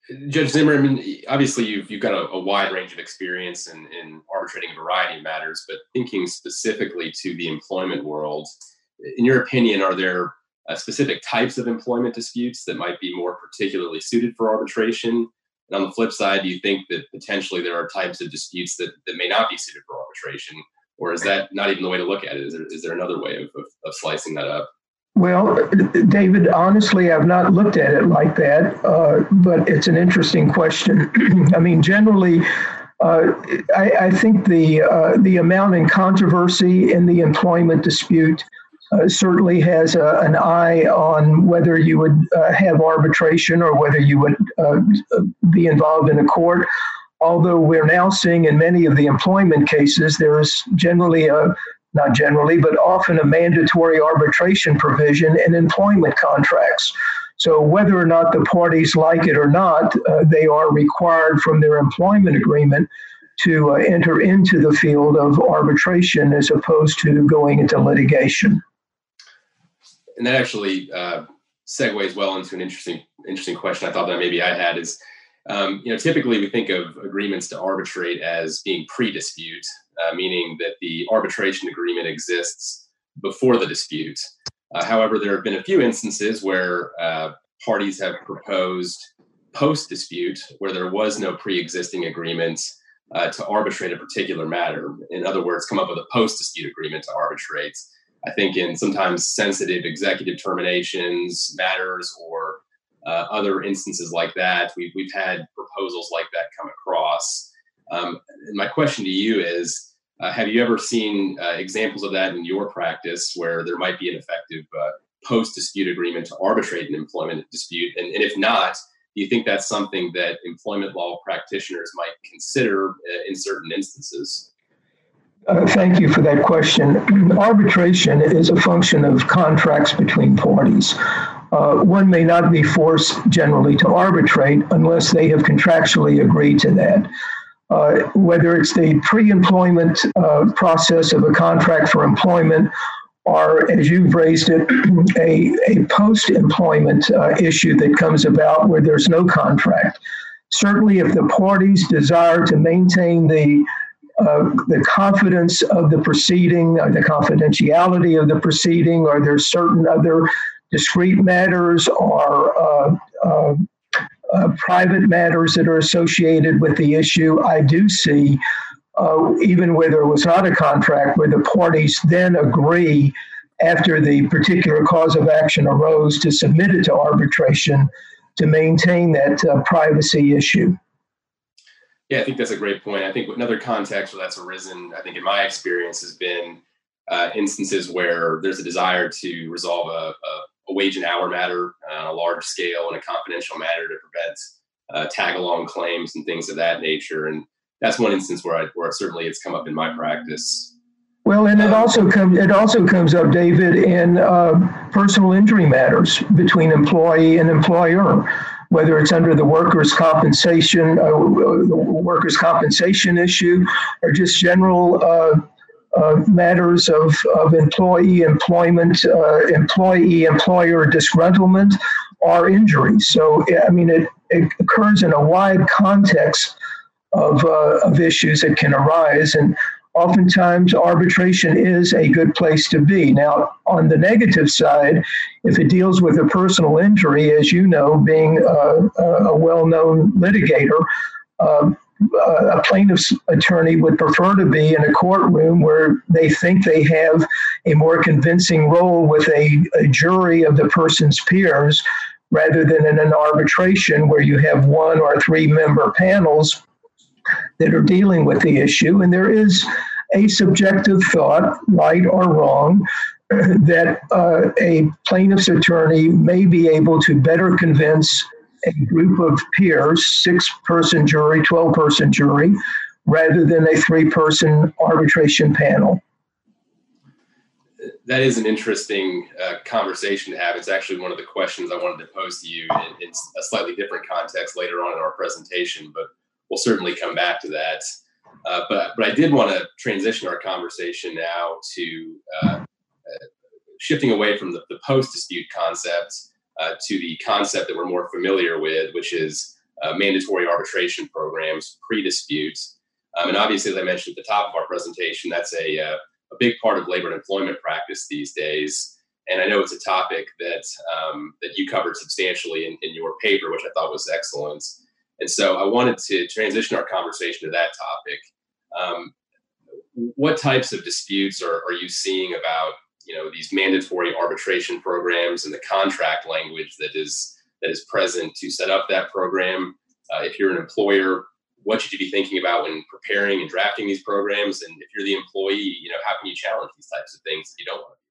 Judge Zimmer, I mean, obviously you've got a wide range of experience in arbitrating a variety of matters, but thinking specifically to the employment world, in your opinion, are there specific types of employment disputes that might be more particularly suited for arbitration? And on the flip side, do you think that potentially there are types of disputes that may not be suited for arbitration? Or is that not even the way to look at it? Is there another way of slicing that up? Well, David, honestly, I've not looked at it like that, but it's an interesting question. I mean, generally, I think the amount in controversy in the employment dispute certainly has an eye on whether you would have arbitration or whether you would be involved in a court. Although we're now seeing in many of the employment cases, there is generally not generally, but often a mandatory arbitration provision in employment contracts. So whether or not the parties like it or not, they are required from their employment agreement to enter into the field of arbitration as opposed to going into litigation. And that actually segues well into an interesting question I thought that maybe I had is, typically we think of agreements to arbitrate as being pre-dispute, meaning that the arbitration agreement exists before the dispute. However, there have been a few instances where parties have proposed post-dispute where there was no pre-existing agreement to arbitrate a particular matter. In other words, come up with a post-dispute agreement to arbitrate. I think in sometimes sensitive executive terminations matters or other instances like that, we've had proposals like that come across. And my question to you is, have you ever seen examples of that in your practice where there might be an effective post-dispute agreement to arbitrate an employment dispute? And if not, do you think that's something that employment law practitioners might consider in certain instances? Thank you for that question. Arbitration is a function of contracts between parties. One may not be forced generally to arbitrate unless they have contractually agreed to that. Whether it's the pre-employment process of a contract for employment or, as you've raised it, a post-employment issue that comes about where there's no contract. Certainly, if the parties desire to maintain the confidence of the proceeding, or the confidentiality of the proceeding, or there's certain other discrete matters or private matters that are associated with the issue, I do see, even where there was not a contract, where the parties then agree after the particular cause of action arose to submit it to arbitration to maintain that privacy issue. Yeah, I think that's a great point. I think another context where that's arisen, I think in my experience, has been instances where there's a desire to resolve a wage and hour matter on a large scale and a confidential matter to prevent tag-along claims and things of that nature. And that's one instance where certainly it's come up in my practice. Well, and it also comes up, David, in personal injury matters between employee and employer, whether it's under the workers' compensation issue, or just general matters of employee employment, employee-employer disgruntlement, or injuries. So, I mean, it occurs in a wide context of issues that can arise, and oftentimes arbitration is a good place to be. Now, on the negative side, if it deals with a personal injury, as you know, being a well-known litigator, a plaintiff's attorney would prefer to be in a courtroom where they think they have a more convincing role with a jury of the person's peers rather than in an arbitration where you have 1 or 3 member panels that are dealing with the issue. And there is a subjective thought, right or wrong, that a plaintiff's attorney may be able to better convince a group of peers, 6-person jury, 12-person jury, rather than a 3-person arbitration panel. That is an interesting conversation to have. It's actually one of the questions I wanted to pose to you in a slightly different context later on in our presentation, but we'll certainly come back to that. But I did want to transition our conversation now to shifting away from the post-dispute concept to the concept that we're more familiar with, which is mandatory arbitration programs, pre-dispute. And obviously, as I mentioned at the top of our presentation, that's a big part of labor and employment practice these days. And I know it's a topic that that you covered substantially in your paper, which I thought was excellent. And so I wanted to transition our conversation to that topic. What types of disputes are you seeing about these mandatory arbitration programs and the contract language that is present to set up that program? If you're an employer, what should you be thinking about when preparing and drafting these programs? And if you're the employee, how can you challenge these types of things if you don't want to?